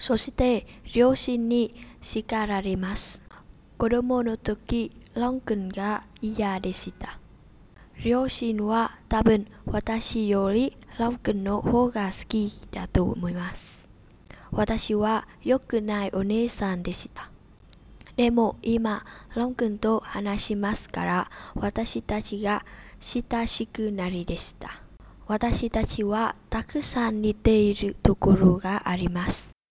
そして両親に叱られます。子供の時、ロン君が嫌でした。両親は多分私よりロン君の方が好きだと思います。私は良くないお姉さんでした。でも今、ロン君と話しますから、私たちが親しくなりでした。私たちはたくさん似ているところがあります。